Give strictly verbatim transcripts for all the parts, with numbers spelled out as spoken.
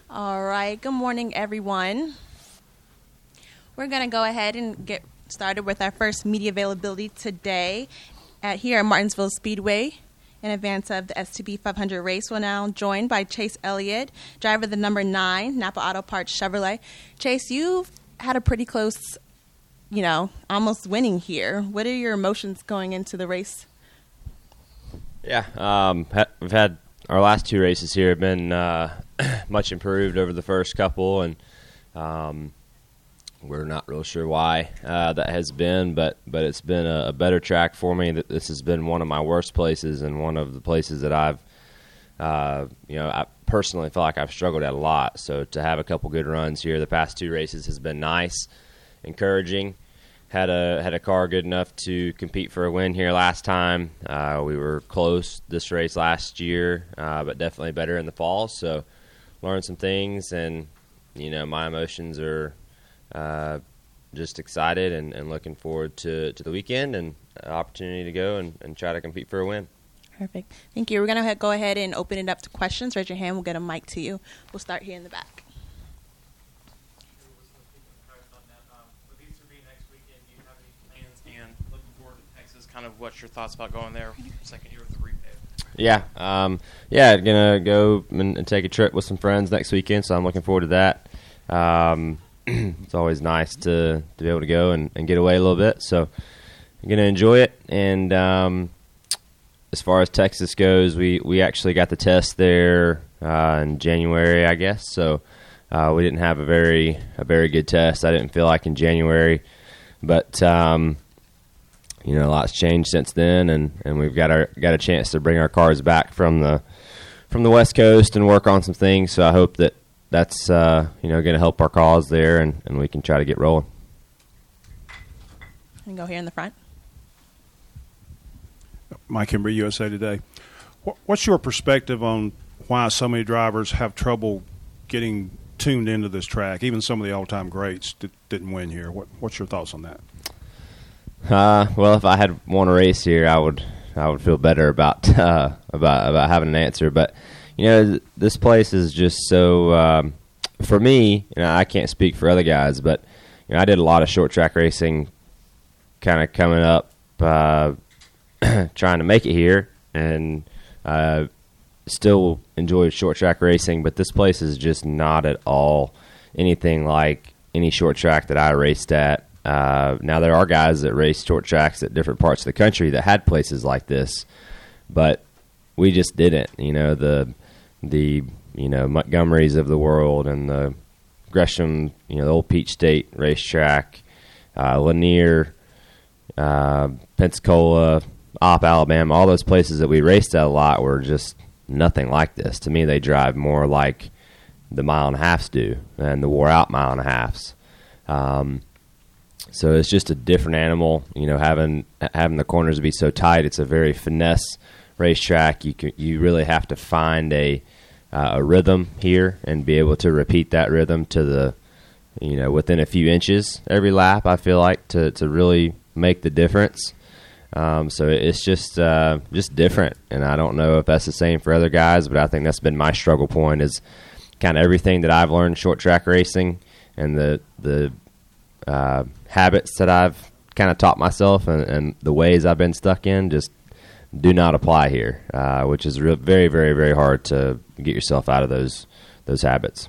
All right. Good morning, everyone. We're going to go ahead and get started with our first media availability today at here at Martinsville Speedway. In advance of the S T B five hundred race, we're now joined by Chase Elliott, driver of the number nine, Napa Auto Parts Chevrolet. Chase, you've had a pretty close, you know, almost winning here. What are your emotions going into the race? Yeah, um, ha- we've had our last two races here have been uh, much improved over the first couple, and um, we're not real sure why uh, that has been, but but it's been a, a better track for me. This has been one of my worst places and one of the places that I've, uh, you know, I personally feel like I've struggled at a lot. So to have a couple good runs here the past two races has been nice, encouraging. Had a had a car good enough to compete for a win here last time. Uh, we were close this race last year, uh, but definitely better in the fall. So learned some things, and you know my emotions are uh, just excited and, and looking forward to, to the weekend and an opportunity to go and, and try to compete for a win. Perfect. Thank you. We're going to go ahead and open it up to questions. Raise your hand. We'll get a mic to you. We'll start here in the back. Kind of what's your thoughts about going there second year with the repave? Yeah, um, yeah, gonna go and, and take a trip with some friends next weekend, so I'm looking forward to that. Um, it's always nice to, to be able to go and, and get away a little bit, so I'm gonna enjoy it. And um, as far as Texas goes, we, we actually got the test there uh, in January, I guess. So uh, we didn't have a very a very good test. I didn't feel like in January, but. Um, You know, a lot's changed since then, and, and we've got our got a chance to bring our cars back from the from the West Coast and work on some things. So I hope that that's uh, you know going to help our cause there, and, and we can try to get rolling. And go here in the front. Mike Embry, U S A Today. What's your perspective on why so many drivers have trouble getting tuned into this track? Even some of the all-time greats did, didn't win here. What, what's your thoughts on that? Uh, well, if I had won a race here, I would I would feel better about uh, about about having an answer. But you know, th- this place is just so. Um, for me, you know, I can't speak for other guys, but you know, I did a lot of short track racing, kind of coming up, uh, trying to make it here, and uh, still enjoy short track racing. But this place is just not at all anything like any short track that I raced at. Uh, now, there are guys that race short tracks at different parts of the country that had places like this, but we just didn't. You know, the the you know Montgomerys of the world and the Gresham, you know, the old Peach State racetrack, uh, Lanier, uh, Pensacola, Opp, Alabama, all those places that we raced at a lot were just nothing like this. To me, they drive more like the mile and a halfs do and the wore-out mile and a halfs. Um, So it's just a different animal, you know. Having having the corners be so tight, it's a very finesse racetrack. You can, you really have to find a uh, a rhythm here and be able to repeat that rhythm to the, you know, within a few inches every lap. I feel like to to really make the difference. Um, so it's just uh, just different, and I don't know if that's the same for other guys, but I think that's been my struggle point is kind of everything that I've learned short track racing and the the Uh, habits that I've kind of taught myself and, and the ways I've been stuck in just do not apply here, uh, which is real, very, very, very hard to get yourself out of those those habits.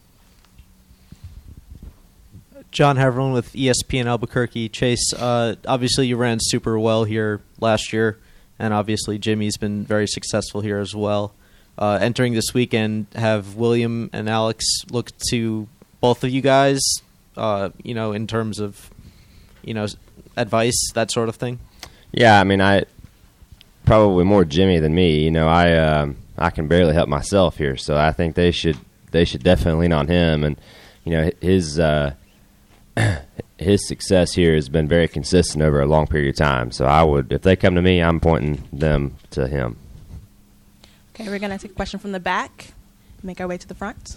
John Haverland with E S P N Albuquerque. Chase, uh, obviously you ran super well here last year, and obviously Jimmy's been very successful here as well. Uh, entering this weekend, have William and Alex looked to both of you guys Uh, you know, in terms of, you know, advice, that sort of thing? Yeah, I mean, I probably more Jimmy than me. You know, I um, I can barely help myself here, so I think they should they should definitely lean on him. And you know, his uh, his success here has been very consistent over a long period of time. So I would, if they come to me, I'm pointing them to him. Okay, we're gonna take a question from the back. Make our way to the front.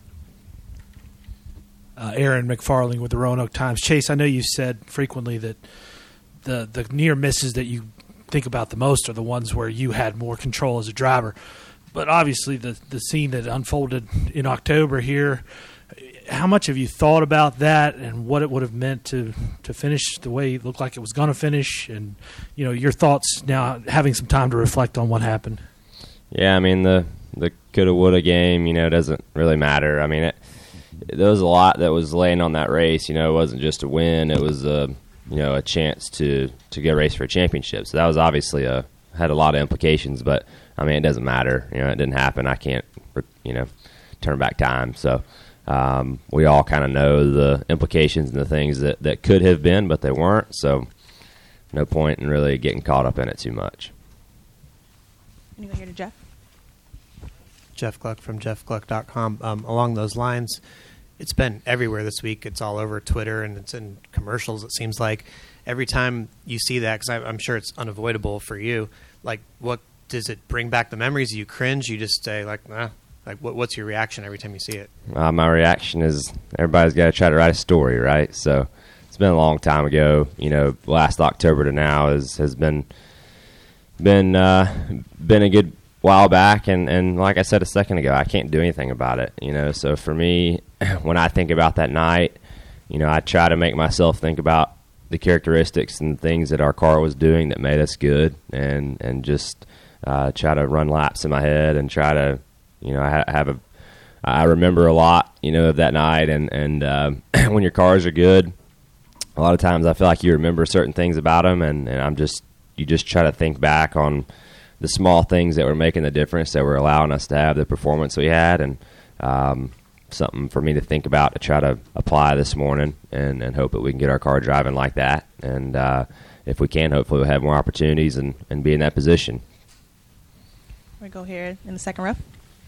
Uh, Aaron McFarling with the Roanoke Times. Chase, I know you said frequently that the the near misses that you think about the most are the ones where you had more control as a driver. but obviously the the scene that unfolded in October here. How much have you thought about that and what it would have meant to, to finish the way it looked like it was going to finish? And, you know, your thoughts now, having some time to reflect on what happened. Yeah, I mean, the, the coulda, woulda game, you know, doesn't really matter. I mean, it, there was a lot that was laying on that race. You know, it wasn't just a win. It was, a, you know, a chance to, to get a race for a championship. So that was obviously a had a lot of implications. But, I mean, it doesn't matter. You know, it didn't happen. I can't, you know, turn back time. So Um, we all kind of know the implications and the things that, that could have been, but they weren't. So no point in really getting caught up in it too much. I'm going to go here to Jeff. Jeff Gluck from jeff gluck dot com. Um, along those lines, it's been everywhere this week. It's all over Twitter and it's in commercials, it seems like. Every time you see that, because I'm sure it's unavoidable for you, like, what does it bring back the memories? You cringe? You just say, like, nah. Like, what, what's your reaction every time you see it? Uh, my reaction is everybody's got to try to write a story, right? So it's been a long time ago. You know, last October to now is, has been been uh, been a good while back. And, and like I said a second ago, I can't do anything about it. You know, so for me, when I think about that night, you know, I try to make myself think about the characteristics and things that our car was doing that made us good, and and just uh, try to run laps in my head and try to. You know, I have a, I remember a lot, you know, of that night, and and uh, when your cars are good, a lot of times I feel like you remember certain things about them, and, and I'm just, you just try to think back on the small things that were making the difference, that were allowing us to have the performance we had, and um, something for me to think about to try to apply this morning, and, and hope that we can get our car driving like that, and uh, if we can, hopefully we'll have more opportunities and, and be in that position. We go here in the second row.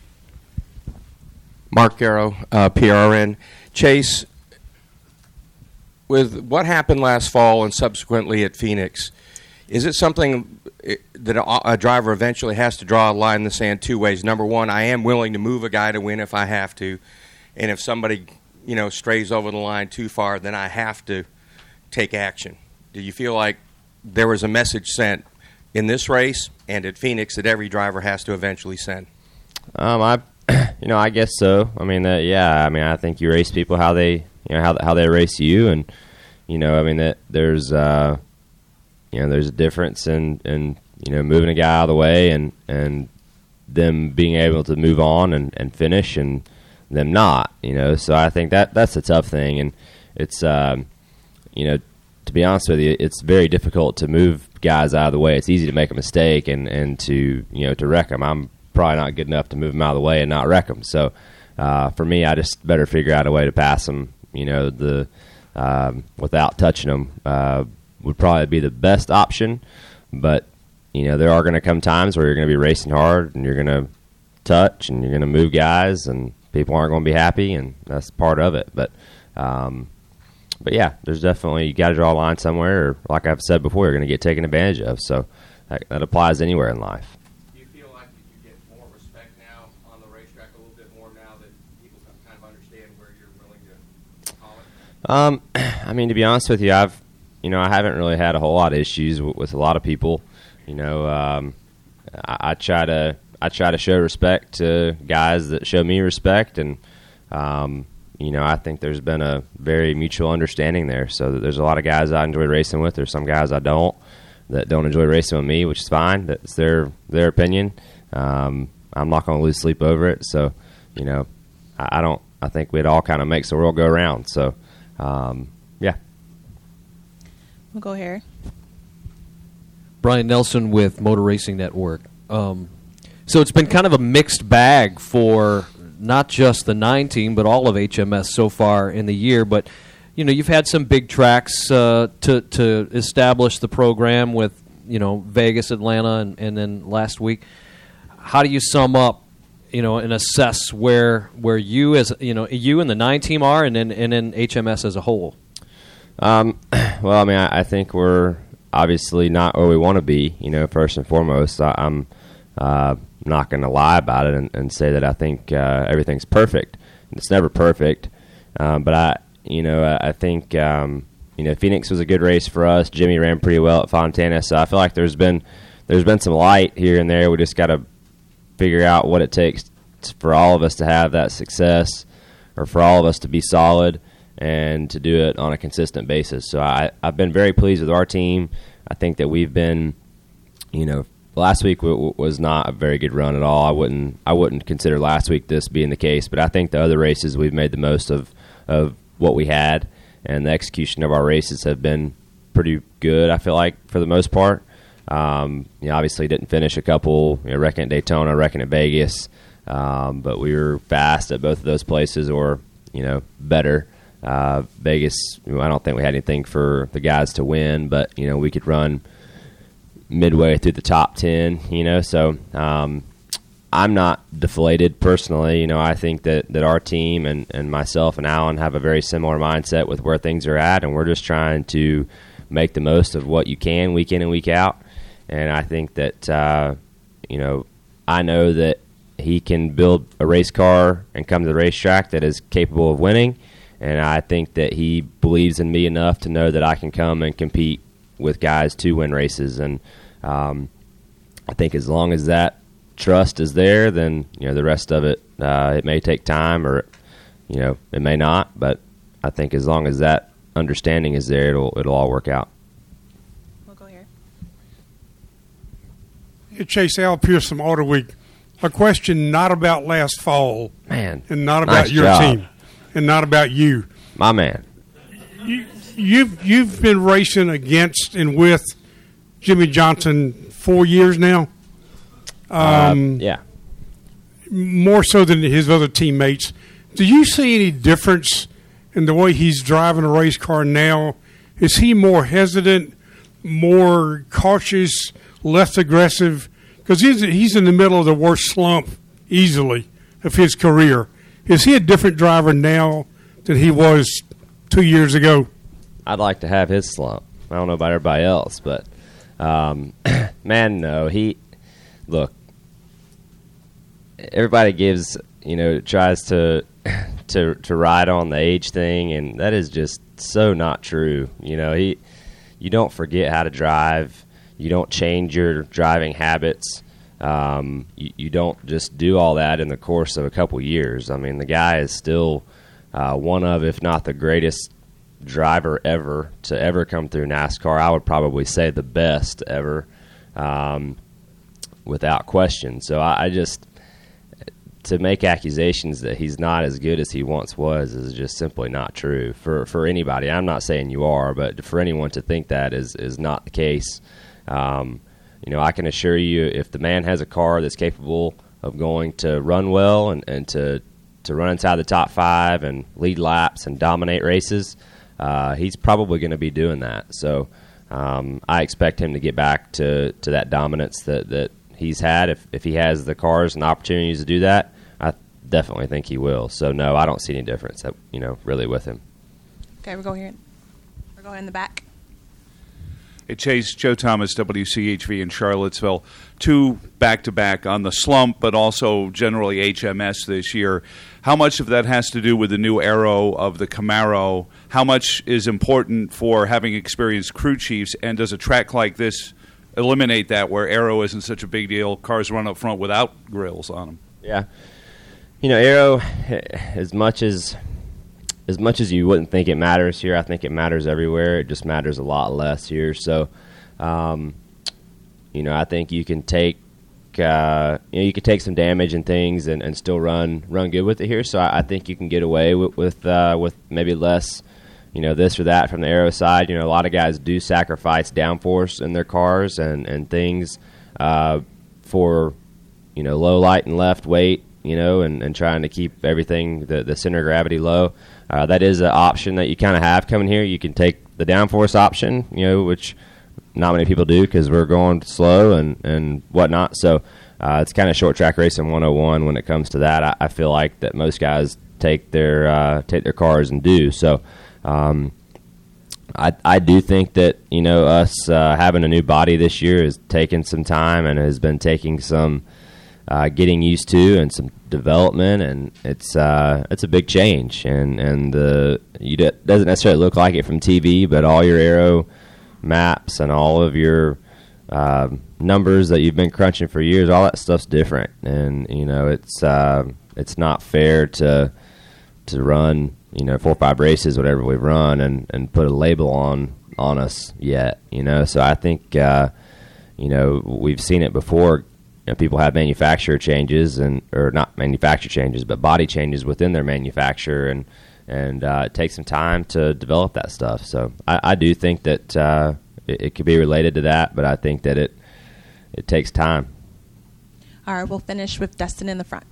Mark Garrow, uh, P R N. Chase, with what happened last fall and subsequently at Phoenix, is it something that a, a driver eventually has to draw a line in the sand two ways? Number one, I am willing to move a guy to win if I have to, and if somebody, you know, strays over the line too far, then I have to take action. Do you feel like there was a message sent in this race and at Phoenix that every driver has to eventually send? Um, I. You know, I guess so. I mean, uh, yeah. I mean, I think you race people how they, you know, how how they race you, and you know, I mean that there's, uh, you know, there's a difference in, in you know moving a guy out of the way and and them being able to move on and, and finish, and them not. You know, so I think that that's a tough thing, and it's, um, you know, to be honest with you, it's very difficult to move guys out of the way. It's easy to make a mistake and, and to you know to wreck them. I'm probably not good enough to move them out of the way and not wreck them. So uh, for me, I just better figure out a way to pass them, you know, the um, without touching them uh, would probably be the best option. But, you know, there are going to come times where you're going to be racing hard and you're going to touch and you're going to move guys and people aren't going to be happy, and that's part of it. But, um, but yeah, there's definitely, you got to draw a line somewhere, or like I've said before, you're going to get taken advantage of. So that, that applies anywhere in life. Um, I mean, to be honest with you, I've, you know, I haven't really had a whole lot of issues w- with a lot of people. You know, um, I, I try to, I try to show respect to guys that show me respect, and um, you know, I think there's been a very mutual understanding there. So that there's a lot of guys I enjoy racing with. There's some guys I don't that don't enjoy racing with me, which is fine. That's their their opinion. Um, I'm not going to lose sleep over it. So, you know, I, I don't. I think it all kind of makes the world go round. So. Um, yeah. We'll go here. Brian Nelson with Motor Racing Network. Um, so it's been kind of a mixed bag for not just the nine team, but all of H M S so far in the year. But, you know, you've had some big tracks uh, to, to establish the program with, you know, Vegas, Atlanta, and, and then last week. How do you sum up, you know, and assess where where you as you know you and the nine team are, and then and then H M S as a whole? Um, well, I mean, I, I think we're obviously not where we want to be. You know, first and foremost, I, I'm uh, not going to lie about it and, and say that I think uh, everything's perfect. It's never perfect, um, but I, you know, I, I think um, you know Phoenix was a good race for us. Jimmy ran pretty well at Fontana, so I feel like there's been there's been some light here and there. We just got to figure out what it takes t- for all of us to have that success, or for all of us to be solid and to do it on a consistent basis. So I, I've been very pleased with our team. I think that we've been, you know, last week w- w- was not a very good run at all. I wouldn't I wouldn't consider last week this being the case, but I think the other races we've made the most of of what we had, and the execution of our races have been pretty good, I feel like, for the most part. Um, you know, obviously didn't finish a couple, you know, reckon at Daytona, reckon at Vegas, um, but we were fast at both of those places, or, you know, better. Uh, Vegas, you know, I don't think we had anything for the guys to win, but, you know, we could run midway through the top ten, you know, so um, I'm not deflated personally. You know, I think that, that our team and, and myself and Alan have a very similar mindset with where things are at, and we're just trying to make the most of what you can week in and week out. And I think that, uh, you know, I know that he can build a race car and come to the racetrack that is capable of winning, and I think that he believes in me enough to know that I can come and compete with guys to win races. And um, I think as long as that trust is there, then, you know, the rest of it, uh, it may take time, or, you know, it may not, but I think as long as that understanding is there, it'll it'll all work out. We'll go here. Hey, Chase, Al Pierce from Auto Week. A question not about last fall, Man, and not about nice your job. team, and not about you. My man. You, you've you've been racing against and with Jimmy Johnson four years now. Um, uh, yeah. More so than his other teammates. Do you see any difference in the way he's driving a race car now? Is he more hesitant, more cautious, less aggressive? Because he's, he's in the middle of the worst slump easily of his career. Is he a different driver now than he was two years ago? I'd like to have his slump. I don't know about everybody else, but, um, man, no. He, look, everybody gives, you know, tries to to to ride on the age thing, and that is just so not true. You know, he, you don't forget how to drive. You don't change your driving habits. Um, you, you don't just do all that in the course of a couple years. I mean, the guy is still uh, one of, if not the greatest driver ever to ever come through NASCAR. I would probably say the best ever, um, without question. So I, I just, to make accusations that he's not as good as he once was is just simply not true for, for anybody. I'm not saying you are, but for anyone to think that is, is not the case. Um, you know, I can assure you, if the man has a car that's capable of going to run well and, and to to run inside the top five and lead laps and dominate races, uh, he's probably going to be doing that. So um, I expect him to get back to, to that dominance that, that he's had. If if he has the cars and opportunities to do that, I definitely think he will. So no, I don't see any difference, you know, really with him. Okay, we're going here. We're going in the back. Hey, Chase, Joe Thomas, W C H V in Charlottesville. Two back-to-back on the slump, but also generally H M S this year. How much of that has to do with the new aero of the Camaro? How much is important for having experienced crew chiefs? And does a track like this eliminate that, where aero isn't such a big deal? Cars run up front without grills on them. Yeah. You know, aero, as much as... As much as you wouldn't think it matters here, I think it matters everywhere. It just matters a lot less here. So, um, you know, I think you can take, uh, you know, you can take some damage and things and, and still run run good with it here. So I, I think you can get away with with, uh, with maybe less, you know, this or that from the aero side. You know, a lot of guys do sacrifice downforce in their cars and and things uh, for, you know, low light and left weight. You know, and, and trying to keep everything, the, the center of gravity low. Uh, that is an option that you kind of have coming here. You can take the downforce option, you know, which not many people do because we're going slow and, and whatnot. So uh, it's kind of short track racing one oh one when it comes to that. I, I feel like that most guys take their uh, take their cars and do. So um, I I do think that, you know, us uh, having a new body this year has taken some time and has been taking some Uh, getting used to and some development, and it's uh, it's a big change, and and the you d- doesn't necessarily look like it from T V, but all your aero maps and all of your uh, numbers that you've been crunching for years, all that stuff's different, and you know it's uh, it's not fair to to run you know four or five races, whatever we've run, and, and put a label on on us yet. You know, so I think uh, you know we've seen it before. You know, people have manufacturer changes, and or not manufacturer changes, but body changes within their manufacturer, and and uh, it takes some time to develop that stuff. So I, I do think that uh, it, it could be related to that, but I think that it it takes time. All right, we'll finish with Dustin in the front.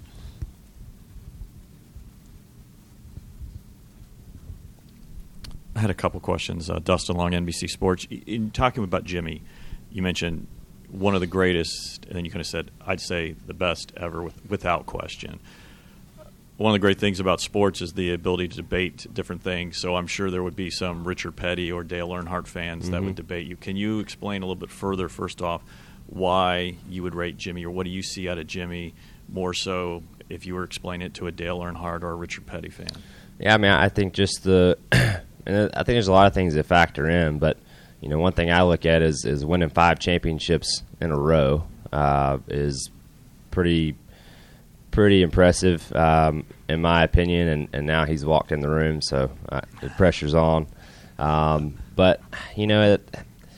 I had a couple questions. Uh, Dustin Long, N B C Sports. In talking about Jimmy, you mentioned one of the greatest, and then you kind of said, I'd say the best ever, with, without question. One of the great things about sports is the ability to debate different things. So I'm sure there would be some Richard Petty or Dale Earnhardt fans Mm-hmm. that would debate you. Can you explain a little bit further, first off, why you would rate Jimmy, or what do you see out of Jimmy more so if you were explaining it to a Dale Earnhardt or a Richard Petty fan? Yeah, I mean, I think just the, and I think there's a lot of things that factor in, but you know, one thing I look at is is winning five championships in a row uh, is pretty pretty impressive um, in my opinion, and, and now he's walked in the room, so uh, the pressure's on. Um, but you know, it,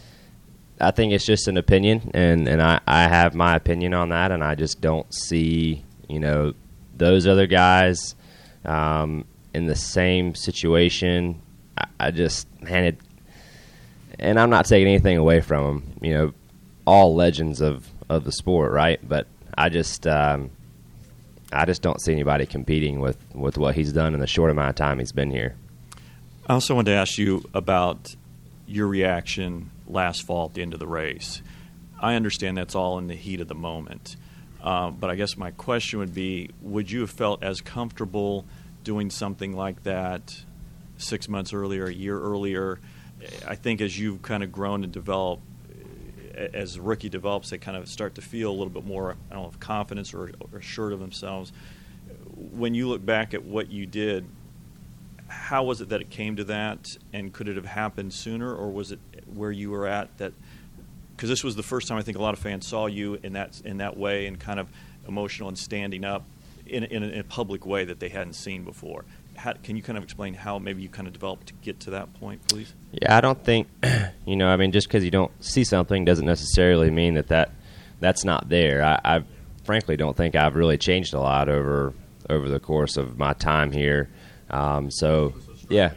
I think it's just an opinion, and, and I, I have my opinion on that, and I just don't see you know those other guys um, in the same situation. I, I just man it. And I'm not taking anything away from them, you know, all legends of, of the sport, right? But I just um, I just don't see anybody competing with, with what he's done in the short amount of time he's been here. I also wanted to ask you about your reaction last fall at the end of the race. I understand that's all in the heat of the moment. Uh, but I guess my question would be, would you have felt as comfortable doing something like that six months earlier, a year earlier? I think as you've kind of grown and developed, as a rookie develops, they kind of start to feel a little bit more, I don't know, if confidence or, or assured of themselves. When you look back at what you did, how was it that it came to that, and could it have happened sooner, or was it where you were at that? Because this was the first time I think a lot of fans saw you in that in that way, and kind of emotional and standing up in, in, a, in a public way that they hadn't seen before. How, can you kind of explain how maybe you kind of developed to get to that point, please? Yeah, I don't think, you know, I mean, just because you don't see something doesn't necessarily mean that, that that's not there. I, I frankly don't think I've really changed a lot over over the course of my time here. Um, so, yeah.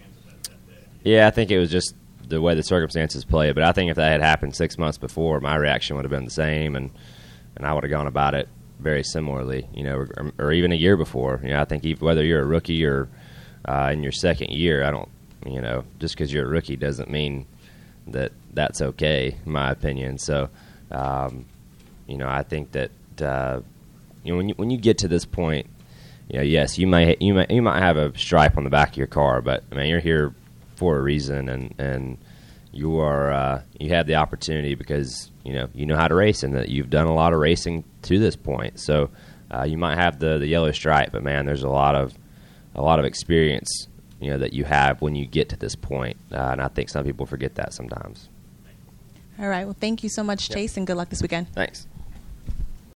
Yeah, I think it was just the way the circumstances played. But I think if that had happened six months before, my reaction would have been the same, and, and I would have gone about it very similarly, you know, or, or even a year before. You know, I think even whether you're a rookie or uh, in your second year, I don't, you know, just because you're a rookie doesn't mean that that's okay, in my opinion. So, um, you know, I think that uh, you know when you when you get to this point, you know, yes, you might you might you might have a stripe on the back of your car, but I mean, you're here for a reason, and and you are uh, you have the opportunity because you know you know how to race, and that you've done a lot of racing to this point. So uh, you might have the, the yellow stripe, but man, there's a lot of a lot of experience you know that you have when you get to this point, uh, and I think some people forget that sometimes. All right. Well, thank you so much, Chase, and good luck this weekend. Thanks.